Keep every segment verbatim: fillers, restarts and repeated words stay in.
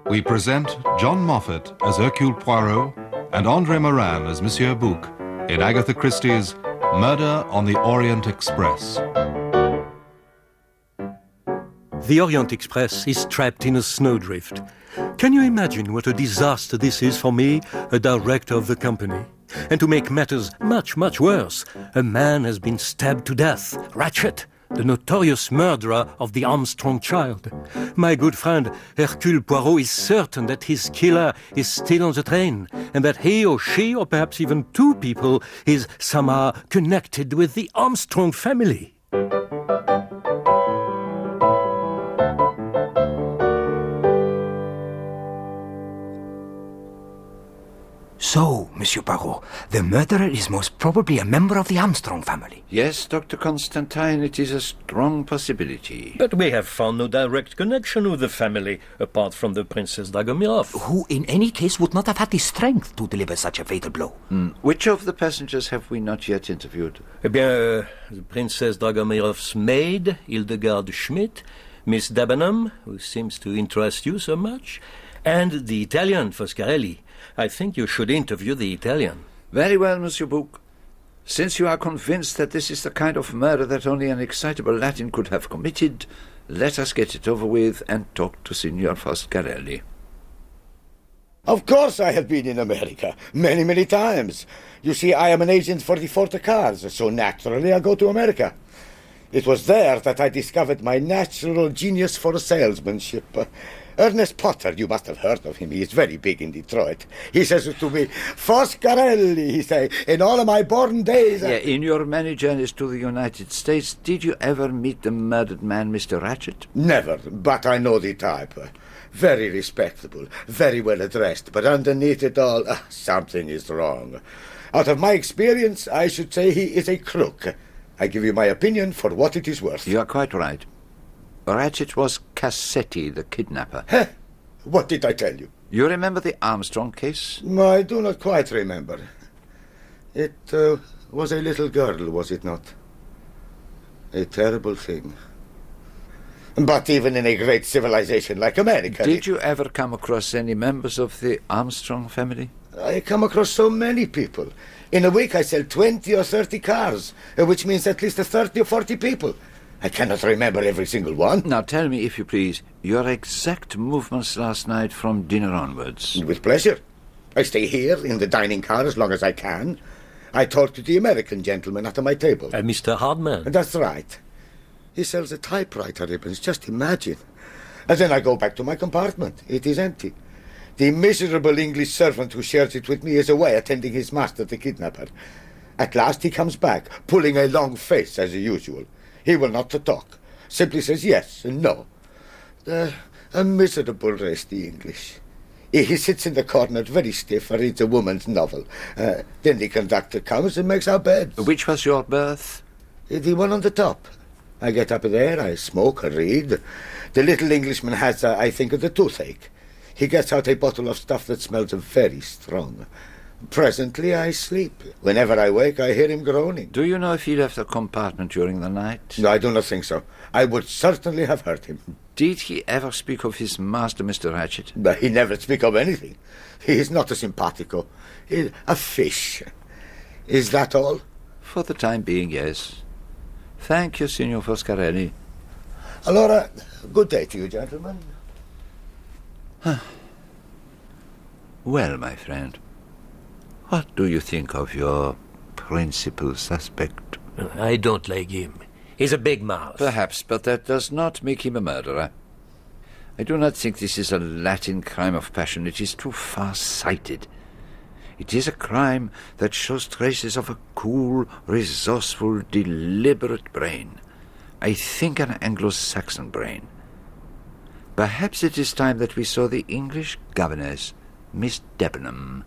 we present John Moffat as Hercule Poirot and André Morin as Monsieur Bouc in Agatha Christie's Murder on the Orient Express. The Orient Express is trapped in a snowdrift. Can you imagine what a disaster this is for me, a director of the company? And to make matters much, much worse, a man has been stabbed to death, Ratchet, the notorious murderer of the Armstrong child. My good friend Hercule Poirot is certain that his killer is still on the train, and that he or she, or perhaps even two people, is somehow connected with the Armstrong family. So, Monsieur Poirot, the murderer is most probably a member of the Armstrong family. Yes, Doctor Constantine, it is a strong possibility. But we have found no direct connection with the family, apart from the Princess Dragomirov. Who, in any case, would not have had the strength to deliver such a fatal blow. Mm. Which of the passengers have we not yet interviewed? Eh bien, uh, the Princess Dragomirov's maid, Hildegard Schmidt, Miss Debenham, who seems to interest you so much, and the Italian, Foscarelli. I think you should interview the Italian. Very well, Monsieur Bouc. Since you are convinced that this is the kind of murder that only an excitable Latin could have committed, let us get it over with and talk to Signor Foscarelli. Of course I have been in America, many, many times. You see, I am an agent for the Forte Cars, so naturally I go to America. It was there that I discovered my natural genius for salesmanship. Uh, Ernest Potter, you must have heard of him. He is very big in Detroit. He says to me, Foscarelli, he say, in all of my born days... Yeah, in your many journeys to the United States, did you ever meet the murdered man, Mister Ratchet? Never, but I know the type. Uh, very respectable, very well dressed, but underneath it all, uh, something is wrong. Out of my experience, I should say he is a crook. I give you my opinion for what it is worth. You are quite right. Ratchet was Cassetti, the kidnapper. Huh? What did I tell you? You remember the Armstrong case? I do not quite remember. It uh, was a little girl, was it not? A terrible thing. But even in a great civilization like America... Did you ever come across any members of the Armstrong family? I come across so many people. In a week I sell twenty or thirty cars, which means at least thirty or forty people. I cannot remember every single one. Now tell me, if you please, your exact movements last night from dinner onwards. With pleasure. I stay here in the dining car as long as I can. I talk to the American gentleman at my table. Uh, Mister Hardman. That's right. He sells a typewriter ribbons, just imagine. And then I go back to my compartment. It is empty. The miserable English servant who shares it with me is away attending his master, the kidnapper. At last he comes back, pulling a long face as usual. He will not talk. Simply says yes and no. Uh, a miserable race, the English. He sits in the corner very stiff and reads a woman's novel. Uh, then the conductor comes and makes our beds. Which was your berth? The one on the top. I get up there, I smoke, I read. The little Englishman has, uh, I think, of the toothache. He gets out a bottle of stuff that smells very strong. Presently I sleep. Whenever I wake, I hear him groaning. Do you know if he left the compartment during the night? No, I do not think so. I would certainly have heard him. Did he ever speak of his master, Mister Ratchet? But he never speak of anything. He is not a simpatico. He is a fish. Is that all? For the time being, yes. Thank you, Signor Foscarelli. Allora, good day to you, gentlemen. Well, my friend, what do you think of your principal suspect? I don't like him. He's a big mouth. Perhaps, but that does not make him a murderer. I do not think this is a Latin crime of passion. It is too far-sighted. It is a crime that shows traces of a cool, resourceful, deliberate brain. I think an Anglo-Saxon brain. Perhaps it is time that we saw the English governess, Miss Debenham.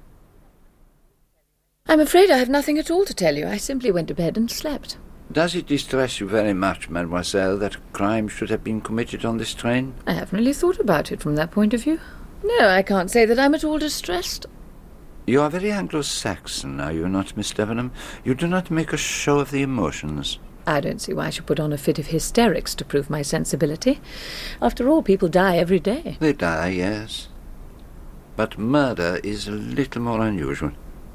I'm afraid I have nothing at all to tell you. I simply went to bed and slept. Does it distress you very much, mademoiselle, that a crime should have been committed on this train? I haven't really thought about it from that point of view. No, I can't say that I'm at all distressed. You are very Anglo-Saxon, are you not, Miss Debenham? You do not make a show of the emotions. I don't see why I should put on a fit of hysterics to prove my sensibility. After all, people die every day. They die, yes. But murder is a little more unusual.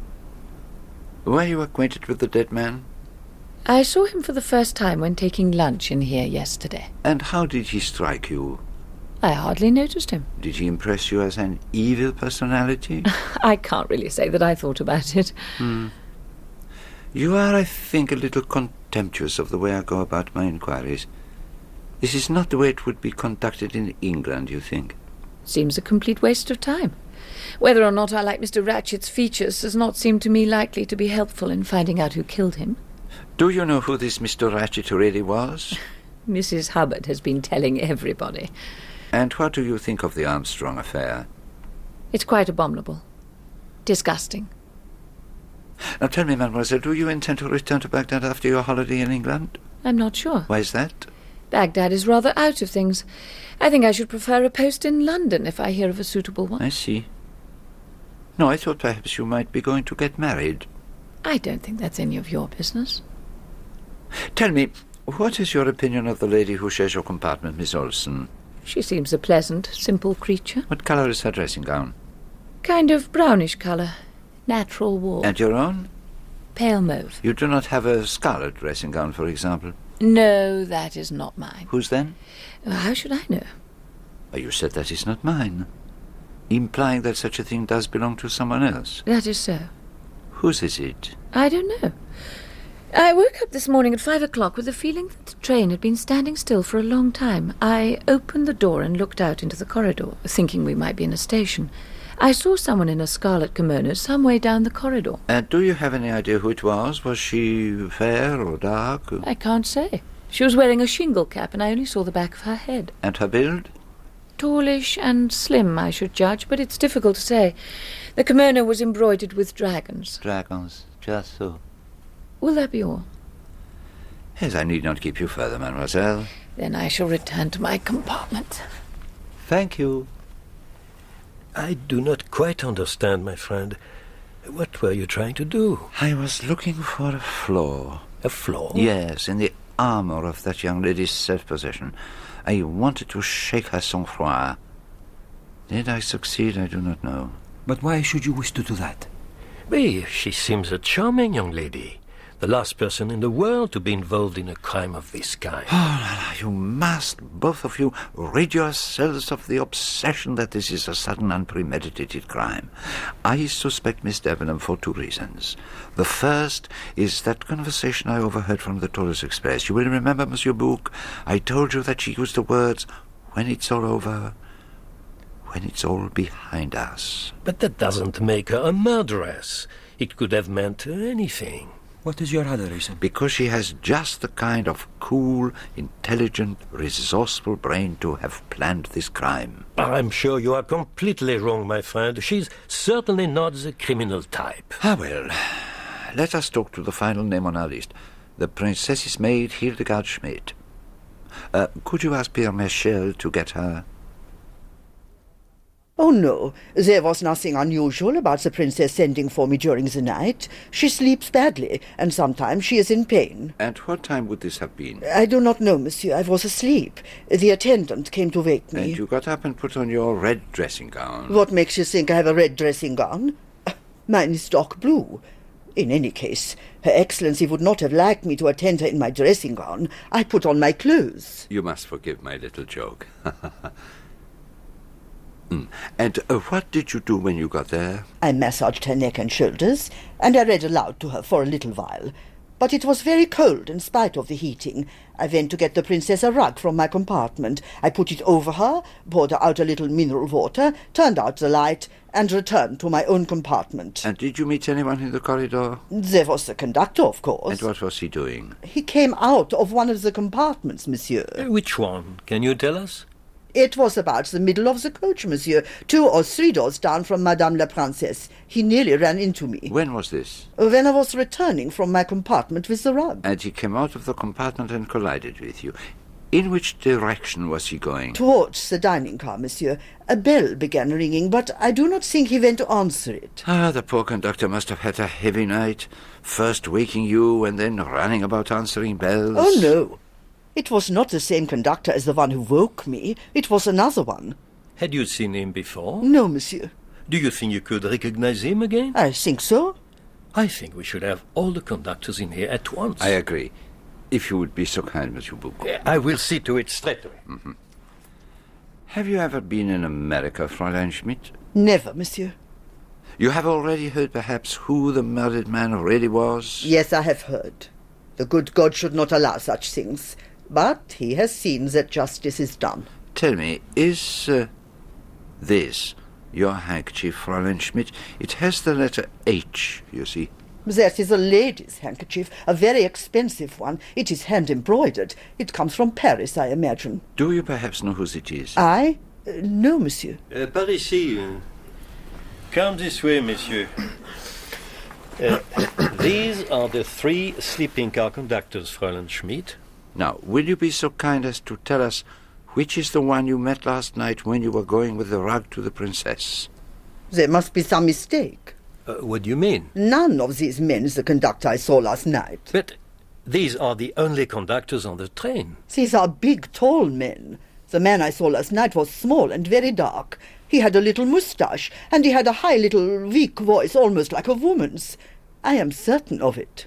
Were you acquainted with the dead man? I saw him for the first time when taking lunch in here yesterday. And how did he strike you? I hardly noticed him. Did he impress you as an evil personality? I can't really say that I thought about it. Hmm. You are, I think, a little contemptuous of the way I go about my inquiries. This is not the way it would be conducted in England, you think? Seems a complete waste of time. Whether or not I like Mister Ratchett's features does not seem to me likely to be helpful in finding out who killed him. Do you know who this Mister Ratchett really was? Missus Hubbard has been telling everybody. And what do you think of the Armstrong affair? It's quite abominable. Disgusting. Now tell me, mademoiselle, do you intend to return to Baghdad after your holiday in England? I'm not sure. Why is that? Baghdad is rather out of things. I think I should prefer a post in London if I hear of a suitable one. I see. No, I thought perhaps you might be going to get married. I don't think that's any of your business. Tell me, what is your opinion of the lady who shares your compartment, Miss Olsen? She seems a pleasant, simple creature. What colour is her dressing gown? Kind of brownish colour. Natural warm. And your own? Pale mauve. You do not have a scarlet dressing gown, for example? No, that is not mine. Whose then? How should I know? Well, you said that is not mine, implying that such a thing does belong to someone else. That is so. Whose is it? I don't know. I woke up this morning at five o'clock with the feeling that the train had been standing still for a long time. I opened the door and looked out into the corridor, thinking we might be in a station. I saw someone in a scarlet kimono some way down the corridor. And do you have any idea who it was? Was she fair or dark? I can't say. She was wearing a shingle cap, and I only saw the back of her head. And her build? Tallish and slim, I should judge, but it's difficult to say. The kimono was embroidered with dragons. Dragons, just so. Will that be all? Yes, I need not keep you further, mademoiselle. Then I shall return to my compartment. Thank you. I do not quite understand, my friend. What were you trying to do? I was looking for a flaw. A flaw? Yes, in the armour of that young lady's self-possession. I wanted to shake her sang-froid. Did I succeed? I do not know. But why should you wish to do that? Well, she seems a charming young lady. The last person in the world to be involved in a crime of this kind. Oh, you must, both of you, rid yourselves of the obsession that this is a sudden, unpremeditated crime. I suspect Miss Debenham for two reasons. The first is that conversation I overheard from the Taurus Express. You will remember, Monsieur Bouc, I told you that she used the words, "When it's all over, when it's all behind us." But that doesn't make her a murderess. It could have meant anything. What is your other reason? Because she has just the kind of cool, intelligent, resourceful brain to have planned this crime. I'm sure you are completely wrong, my friend. She's certainly not the criminal type. Ah, well, let us talk to the final name on our list. The princess's maid, Hildegard Schmidt. Uh, could you ask Pierre Michel to get her? Oh, no, there was nothing unusual about the princess sending for me during the night. She sleeps badly, and sometimes she is in pain. And what time would this have been? I do not know, monsieur. I was asleep. The attendant came to wake me. And you got up and put on your red dressing gown. What makes you think I have a red dressing gown? Mine is dark blue. In any case, Her Excellency would not have liked me to attend her in my dressing gown. I put on my clothes. You must forgive my little joke. Mm. And uh, what did you do when you got there? I massaged her neck and shoulders, and I read aloud to her for a little while. But it was very cold in spite of the heating. I went to get the princess a rug from my compartment. I put it over her, poured her out a little mineral water, turned out the light, and returned to my own compartment. And did you meet anyone in the corridor? There was the conductor, of course. And what was he doing? He came out of one of the compartments, monsieur. Which one? Can you tell us? It was about the middle of the coach, monsieur, two or three doors down from Madame la Princesse. He nearly ran into me. When was this? When I was returning from my compartment with the rug. And he came out of the compartment and collided with you. In which direction was he going? Towards the dining car, monsieur. A bell began ringing, but I do not think he went to answer it. Ah, the poor conductor must have had a heavy night. First waking you and then running about answering bells. Oh, no. It was not the same conductor as the one who woke me. It was another one. Had you seen him before? No, monsieur. Do you think you could recognize him again? I think so. I think we should have all the conductors in here at once. I agree. If you would be so kind, Monsieur Bouc. I will see to it straight away. Mm-hmm. Have you ever been in America, Fräulein Schmidt? Never, monsieur. You have already heard, perhaps, who the murdered man really was? Yes, I have heard. The good God should not allow such things. But he has seen that justice is done. Tell me, is uh, this your handkerchief, Fräulein Schmidt? It has the letter H, you see. That is a lady's handkerchief, a very expensive one. It is hand-embroidered. It comes from Paris, I imagine. Do you perhaps know whose it is? I? Uh, no, monsieur. Uh, par ici. Uh, come this way, monsieur. Uh, these are the three sleeping car conductors, Fräulein Schmidt. Now, will you be so kind as to tell us which is the one you met last night when you were going with the rug to the princess? There must be some mistake. Uh, what do you mean? None of these men is the conductor I saw last night. But these are the only conductors on the train. These are big, tall men. The man I saw last night was small and very dark. He had a little moustache, and he had a high little weak voice, almost like a woman's. I am certain of it.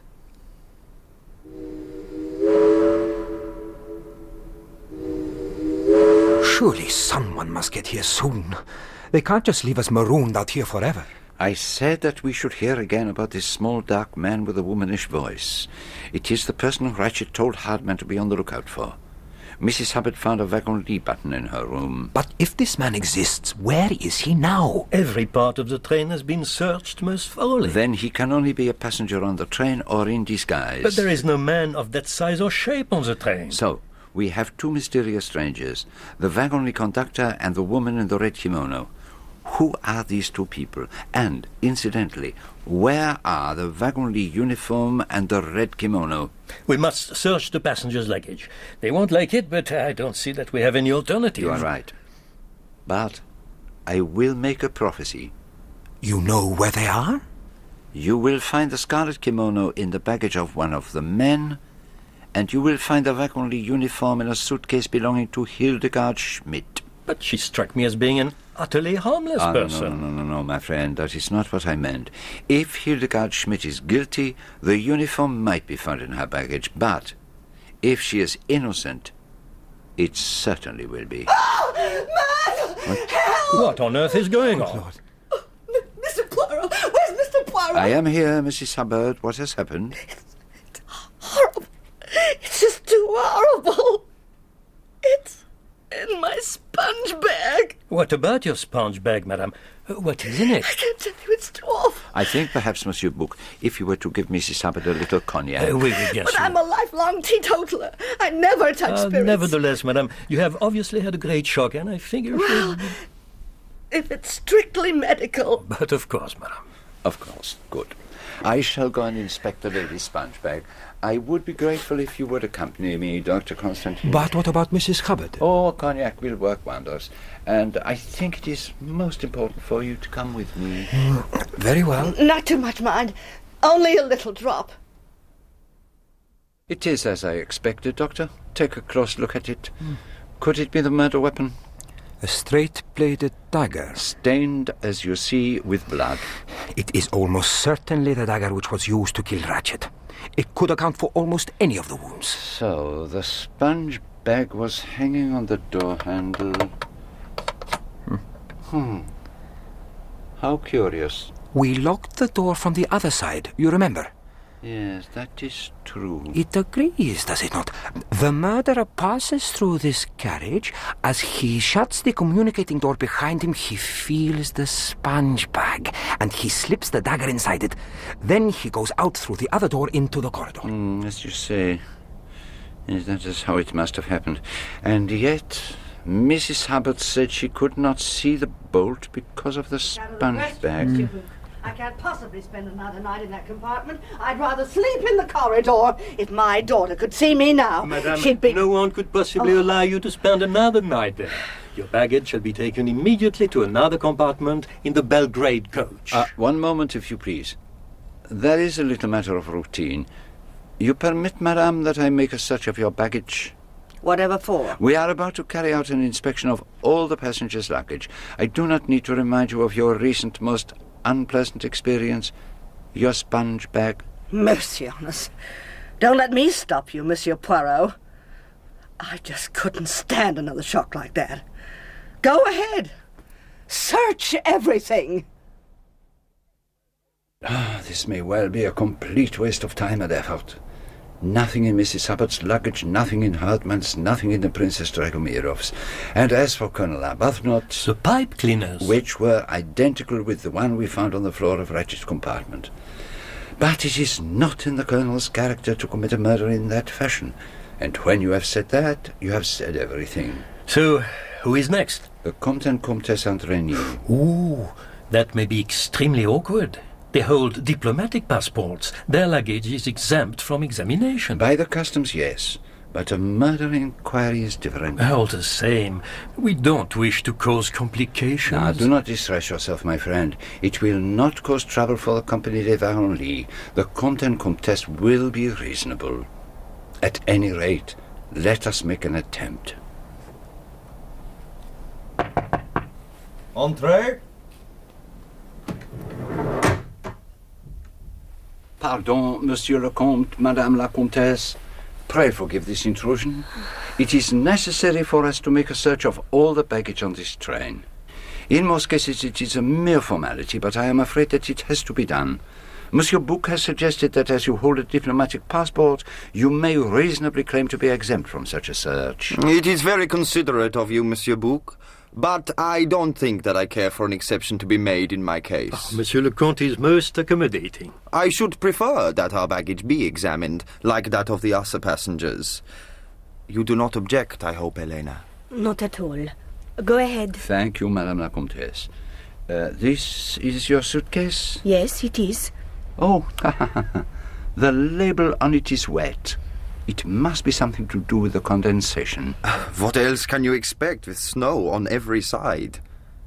Surely someone must get here soon. They can't just leave us marooned out here forever. I said that we should hear again about this small, dark man with a womanish voice. It is the person Ratchet told Hardman to be on the lookout for. Missus Hubbard found a wagon-lee button in her room. But if this man exists, where is he now? Every part of the train has been searched most thoroughly. Then he can only be a passenger on the train or in disguise. But there is no man of that size or shape on the train. So, we have two mysterious strangers, the wagon-lee conductor and the woman in the red kimono. Who are these two people? And, incidentally, where are the wagon-lee uniform and the red kimono? We must search the passengers' luggage. They won't like it, but I don't see that we have any alternative. You are right. But I will make a prophecy. You know where they are? You will find the scarlet kimono in the baggage of one of the men, and you will find the wagon-lee uniform in a suitcase belonging to Hildegard Schmidt. But she struck me as being an utterly harmless ah, person. No, no, no, no, no, my friend. That is not what I meant. If Hildegard Schmidt is guilty, the uniform might be found in her baggage. But if she is innocent, it certainly will be. Oh, man! What? Help! What on earth is going on? Lord. Oh, M- Mister Poirot! Where's Mister Poirot? I am here, Missus Hubbard. What has happened? It's horrible. It's just too horrible. It's in my sponge bag. What about your sponge bag, madame? Uh, What is in it? I can't tell you, it's too awful. I think perhaps, Monsieur Bouc, if you were to give Missus Hubbard a little cognac. Uh, oui, oui, bien But sûr. I'm a lifelong teetotaler. I never touch Uh, spirits. nevertheless, madame, you have obviously had a great shock, and I figure... Well, if it's strictly medical. But of course, madame. Of course. Good. I shall go and inspect the lady's sponge bag. I would be grateful if you would accompany me, Doctor Constantine. But what about Missus Hubbard? Oh, cognac will work wonders. And I think it is most important for you to come with me. Very well. Not too much, mind. Only a little drop. It is as I expected, Doctor. Take a close look at it. Could it be the murder weapon? A straight-bladed dagger. Stained, as you see, with blood. It is almost certainly the dagger which was used to kill Ratchet. It could account for almost any of the wounds. So, the sponge bag was hanging on the door handle. Hmm. hmm. How curious. We locked the door from the other side, you remember? Yes, that is true. It agrees, does it not? The murderer passes through this carriage. As he shuts the communicating door behind him, he feels the sponge bag, and he slips the dagger inside it. Then he goes out through the other door into the corridor. Mm, as you say, yes, that is how it must have happened. And yet, Missus Hubbard said she could not see the bolt because of the sponge bag. I can't possibly spend another night in that compartment. I'd rather sleep in the corridor. If my daughter could see me now, Madame, she'd be... no one could possibly Oh. allow you to spend another night there. Your baggage shall be taken immediately to another compartment in the Belgrade coach. Uh, one moment, if you please. There is a little matter of routine. You permit, madame, that I make a search of your baggage? Whatever for. We are about to carry out an inspection of all the passengers' luggage. I do not need to remind you of your recent most unpleasant experience, your sponge bag. Mercy on us. Don't let me stop you, Monsieur Poirot. I just couldn't stand another shock like that. Go ahead. Search everything. Ah, this may well be a complete waste of time and effort. Nothing in Missus Hubbard's luggage, nothing in Hartmann's, nothing in the Princess Dragomirov's. And as for Colonel Arbuthnot... The pipe cleaners. Which were identical with the one we found on the floor of Ratchet's compartment. But it is not in the Colonel's character to commit a murder in that fashion. And when you have said that, you have said everything. So, who is next? The Comte and Comtesse Andreny. Ooh, that may be extremely awkward. They hold diplomatic passports. Their luggage is exempt from examination. By the customs, yes. But a murder inquiry is different. All the same, we don't wish to cause complications. Now, do not distress yourself, my friend. It will not cause trouble for the Compagnie des Varennes. The Comte and Comtesse will be reasonable. At any rate, let us make an attempt. Entrez. Pardon, Monsieur le Comte, Madame la Comtesse. Pray forgive this intrusion. It is necessary for us to make a search of all the baggage on this train. In most cases it is a mere formality, but I am afraid that it has to be done. Monsieur Bouc has suggested that as you hold a diplomatic passport, you may reasonably claim to be exempt from such a search. It is very considerate of you, Monsieur Bouc, but I don't think that I care for an exception to be made in my case. Oh, Monsieur le Comte is most accommodating. I should prefer that our baggage be examined, like that of the other passengers. You do not object, I hope, Helena? Not at all. Go ahead. Thank you, Madame la Comtesse. Uh, this is your suitcase? Yes, it is. Oh, the label on it is wet. It must be something to do with the condensation. What else can you expect with snow on every side?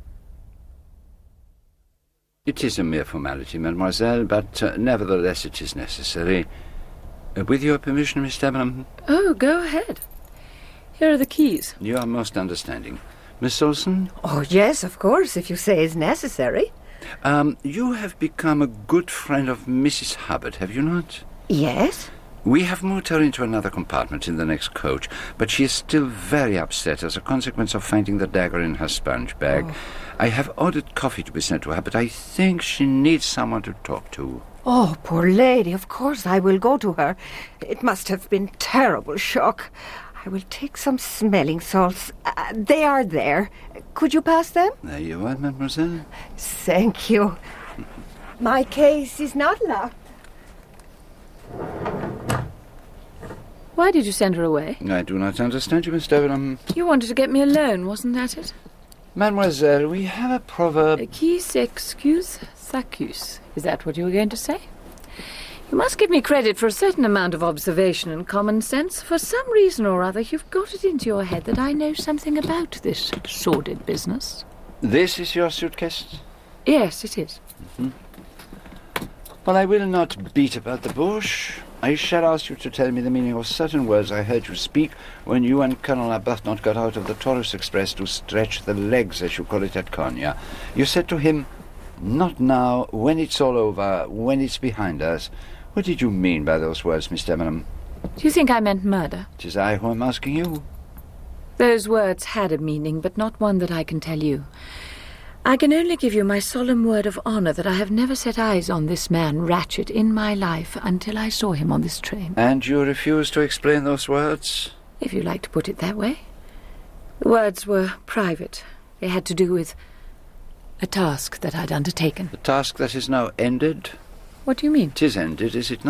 It is a mere formality, mademoiselle, but uh, nevertheless it is necessary. Uh, with your permission, Miss Debenham? Oh, go ahead. Here are the keys. You are most understanding. Miss Olsen? Oh, yes, of course, if you say it's necessary. Um, you have become a good friend of Missus Hubbard, have you not? Yes? We have moved her into another compartment in the next coach, but she is still very upset as a consequence of finding the dagger in her sponge bag. Oh. I have ordered coffee to be sent to her, but I think she needs someone to talk to. Oh, poor lady, of course I will go to her. It must have been terrible shock. I will take some smelling salts. Uh, they are there. Could you pass them? There you are, mademoiselle. Thank you. My case is not locked. Why did you send her away? I do not understand you, Miss Debenham. You wanted to get me alone, wasn't that it? Mademoiselle, we have a proverb... Qui s'excuse, s'accuse. Is that what you were going to say? You must give me credit for a certain amount of observation and common sense. For some reason or other, you've got it into your head that I know something about this sordid business. This is your suitcase? Yes, it is. Mm-hmm. Well, I will not beat about the bush. I shall ask you to tell me the meaning of certain words I heard you speak when you and Colonel Arbuthnot got out of the Taurus Express to stretch the legs, as you call it, at Konya. You said to him, "Not now, when it's all over, when it's behind us." What did you mean by those words, Miss Debenham? Do you think I meant murder? It is I who am asking you. Those words had a meaning, but not one that I can tell you. I can only give you my solemn word of honor that I have never set eyes on this man, Ratchet, in my life until I saw him on this train. And you refuse to explain those words? If you like to put it that way. The words were private. They had to do with a task that I'd undertaken. The task that is now ended? What do you mean? It is ended, is it not?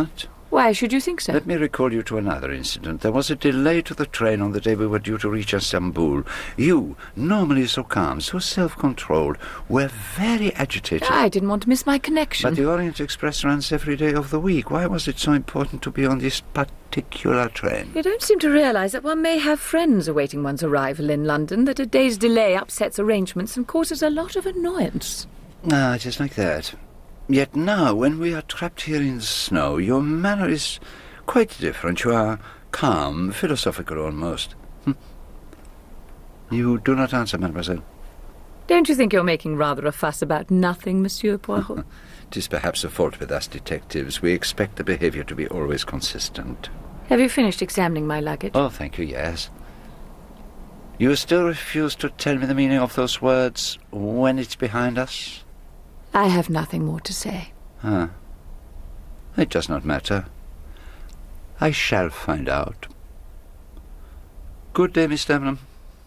Why should you think so? Let me recall you to another incident. There was a delay to the train on the day we were due to reach Istanbul. You, normally so calm, so self-controlled, were very agitated. I didn't want to miss my connection. But the Orient Express runs every day of the week. Why was it so important to be on this particular train? You don't seem to realise that one may have friends awaiting one's arrival in London, that a day's delay upsets arrangements and causes a lot of annoyance. Ah, it is like that. Yet now, when we are trapped here in the snow, your manner is quite different. You are calm, philosophical almost. Hm. You do not answer, mademoiselle. Don't you think you're making rather a fuss about nothing, Monsieur Poirot? It is perhaps a fault with us detectives. We expect the behaviour to be always consistent. Have you finished examining my luggage? Oh, thank you, yes. You still refuse to tell me the meaning of those words, when it's behind us? I have nothing more to say. Ah. It does not matter. I shall find out. Good day, Miss Devlin.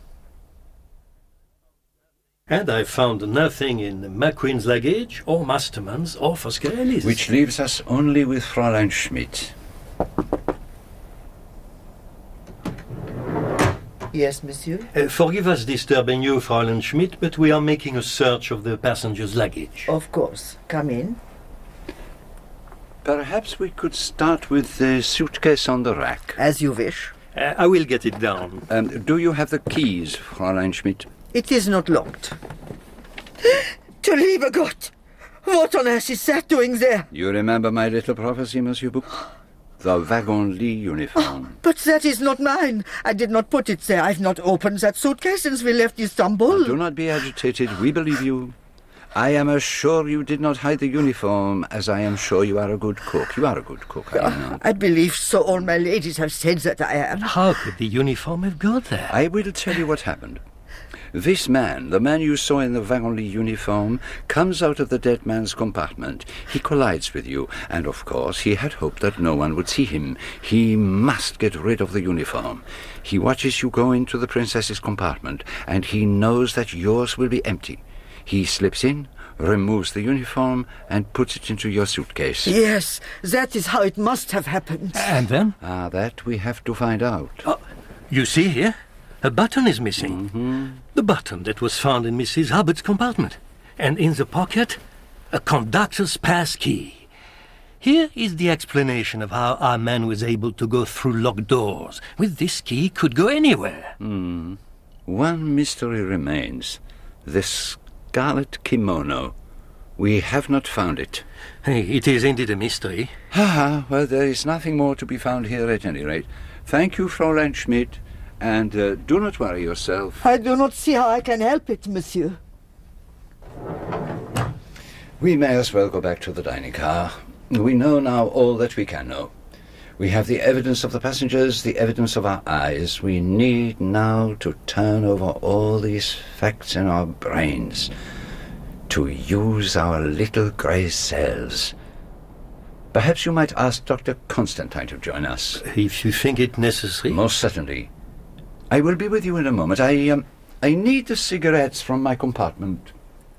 And I found nothing in McQueen's luggage, or Masterman's, or Foscarelli's. Which leaves us only with Fräulein Schmidt. Yes, monsieur? Uh, forgive us disturbing you, Fräulein Schmidt, but we are making a search of the passenger's luggage. Of course. Come in. Perhaps we could start with the suitcase on the rack. As you wish. Uh, I will get it down. Um, do you have the keys, Fräulein Schmidt? It is not locked. To lieber Gott! What on earth is that doing there? You remember my little prophecy, Monsieur Bouc? The wagon-lit uniform. Oh, but that is not mine. I did not put it there. I've not opened that suitcase since we left Istanbul. Do not be agitated. We believe you. I am as sure you did not hide the uniform as I am sure you are a good cook. You are a good cook, I know. I believe so. All my ladies have said that I am. How could the uniform have got there? I will tell you what happened. This man, the man you saw in the wagon-lit uniform, comes out of the dead man's compartment. He collides with you, and of course he had hoped that no one would see him. He must get rid of the uniform. He watches you go into the princess's compartment, and he knows that yours will be empty. He slips in, removes the uniform, and puts it into your suitcase. Yes, that is how it must have happened. And then? Ah, that we have to find out. Oh, you see here? A button is missing. Mm-hmm. The button that was found in Missus Hubbard's compartment. And in the pocket, a conductor's pass key. Here is the explanation of how our man was able to go through locked doors. With this key, could go anywhere. Mm. One mystery remains. The scarlet kimono. We have not found it. Hey, it is indeed a mystery. Ah, well, there is nothing more to be found here at any rate. Thank you, Fräulein Schmidt. And uh, do not worry yourself. I do not see how I can help it, monsieur. We may as well go back to the dining car. We know now all that we can know. We have the evidence of the passengers, the evidence of our eyes. We need now to turn over all these facts in our brains, to use our little grey cells. Perhaps you might ask Doctor Constantine to join us. If you think it necessary. Most certainly. I will be with you in a moment. I, um, I need the cigarettes from my compartment.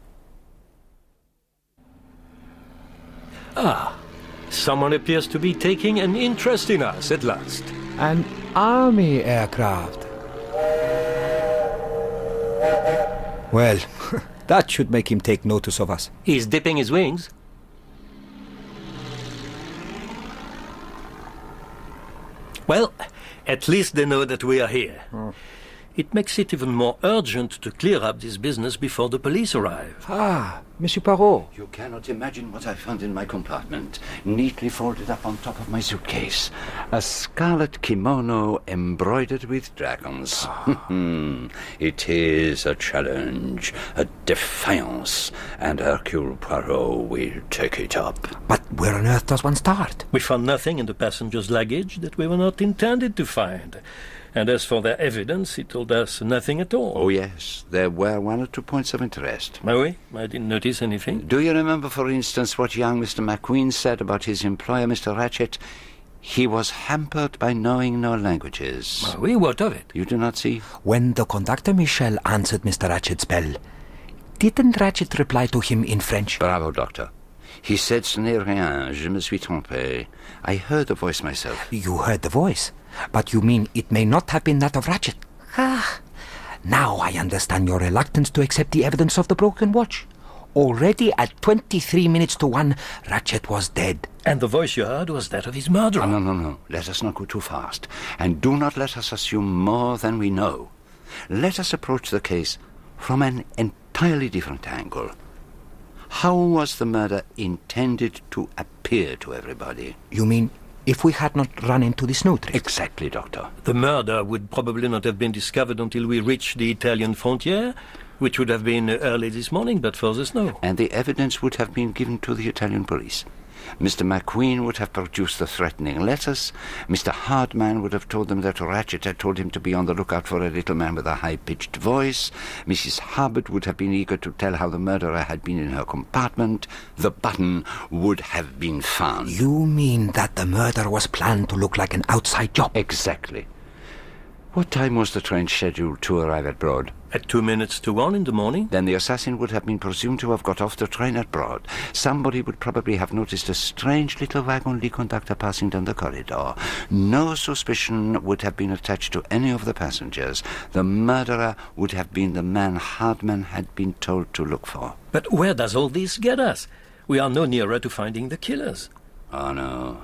Ah, someone appears to be taking an interest in us at last. An army aircraft. Well, that should make him take notice of us. He's dipping his wings. Well, at least they know that we are here. Oh. It makes it even more urgent to clear up this business before the police arrive. Ah, Monsieur Poirot. You cannot imagine what I found in my compartment, neatly folded up on top of my suitcase. A scarlet kimono embroidered with dragons. It is a challenge, a defiance, and Hercule Poirot will take it up. But where on earth does one start? We found nothing in the passenger's luggage that we were not intended to find. And as for their evidence, it told us nothing at all. Oh, yes. There were one or two points of interest. Oh, oui? I didn't notice anything. Do you remember, for instance, what young Mister McQueen said about his employer, Mister Ratchet? He was hampered by knowing no languages. Oh, oui? What of it? You do not see? When the conductor Michel answered Mister Ratchet's bell, didn't Ratchet reply to him in French? Bravo, Doctor. He said ce n'est rien, je me suis trompé. I heard the voice myself. You heard the voice? But you mean it may not have been that of Ratchet? Ah, now I understand your reluctance to accept the evidence of the broken watch. Already at twenty-three minutes to one, Ratchet was dead. And the voice you heard was that of his murderer. Oh, no, no, no. Let us not go too fast. And do not let us assume more than we know. Let us approach the case from an entirely different angle. How was the murder intended to appear to everybody? You mean if we had not run into the snowdrift? Exactly, Doctor. The murder would probably not have been discovered until we reached the Italian frontier, which would have been early this morning, but for the snow. And the evidence would have been given to the Italian police. Mister McQueen would have produced the threatening letters. Mister Hardman would have told them that Ratchet had told him to be on the lookout for a little man with a high-pitched voice. Missus Hubbard would have been eager to tell how the murderer had been in her compartment. The button would have been found. You mean that the murder was planned to look like an outside job? Exactly. What time was the train scheduled to arrive at Broad? At two minutes to one in the morning. Then the assassin would have been presumed to have got off the train at Broad. Somebody would probably have noticed a strange little wagon-lee conductor passing down the corridor. No suspicion would have been attached to any of the passengers. The murderer would have been the man Hardman had been told to look for. But where does all this get us? We are no nearer to finding the killers. Oh, no.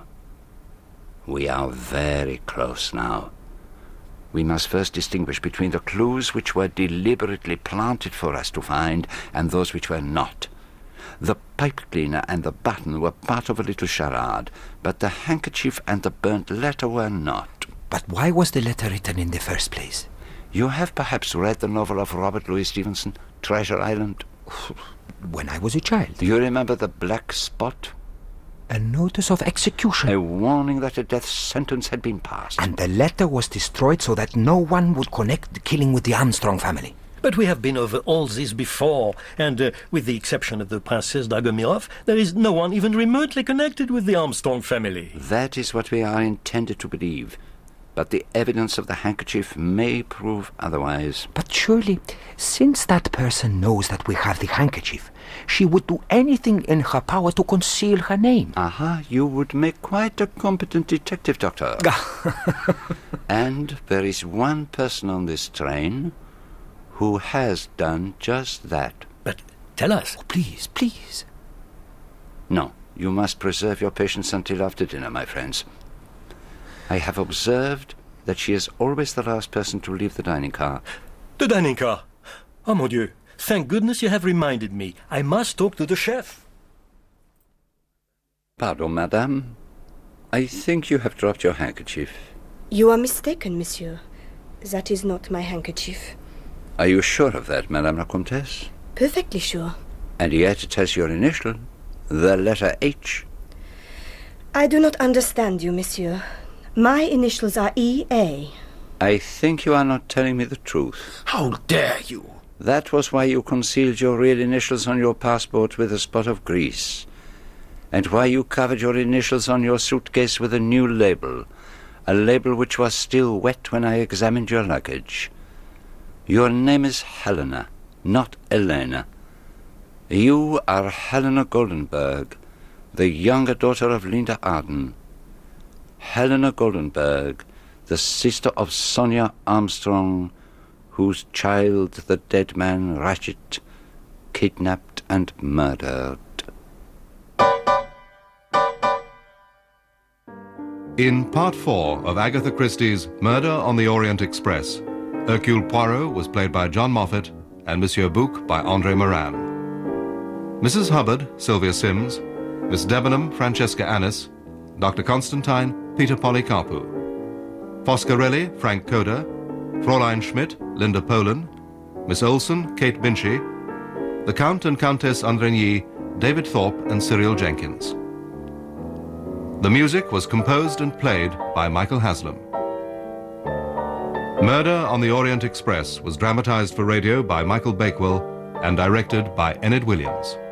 We are very close now. We must first distinguish between the clues which were deliberately planted for us to find and those which were not. The pipe cleaner and the button were part of a little charade, but the handkerchief and the burnt letter were not. But why was the letter written in the first place? You have perhaps read the novel of Robert Louis Stevenson, Treasure Island? When I was a child. Do you remember the black spot? A notice of execution. A warning that a death sentence had been passed. And the letter was destroyed so that no one would connect the killing with the Armstrong family. But we have been over all this before, and uh, with the exception of the Princess Dragomirov, there is no one even remotely connected with the Armstrong family. That is what we are intended to believe. But the evidence of the handkerchief may prove otherwise. But surely, since that person knows that we have the handkerchief, she would do anything in her power to conceal her name. Aha, you would make quite a competent detective, Doctor. And there is one person on this train who has done just that. But tell us. Oh, please, please. No, you must preserve your patience until after dinner, my friends. I have observed that she is always the last person to leave the dining car. The dining car? Oh, mon Dieu. Thank goodness you have reminded me. I must talk to the chef. Pardon, madame. I think you have dropped your handkerchief. You are mistaken, monsieur. That is not my handkerchief. Are you sure of that, Madame la Comtesse? Perfectly sure. And yet it has your initial, the letter H. I do not understand you, monsieur. My initials are E A. I think you are not telling me the truth. How dare you? That was why you concealed your real initials on your passport with a spot of grease. And why you covered your initials on your suitcase with a new label. A label which was still wet when I examined your luggage. Your name is Helena, not Elena. You are Helena Goldenberg, the younger daughter of Linda Arden. Helena Goldenberg, the sister of Sonia Armstrong, whose child the dead man Ratchet kidnapped and murdered. In part four of Agatha Christie's Murder on the Orient Express, Hercule Poirot was played by John Moffat and Monsieur Bouc by Andre Moran. Missus Hubbard, Sylvia Sims, Miss Debenham, Francesca Annis, Doctor Constantine, Peter Polycarpou, Foscarelli, Frank Coda, Fräulein Schmidt, Linda Poland, Miss Olson, Kate Binchy, the Count and Countess Andrigny, David Thorpe and Cyril Jenkins. The music was composed and played by Michael Haslam. Murder on the Orient Express was dramatized for radio by Michael Bakewell and directed by Enid Williams.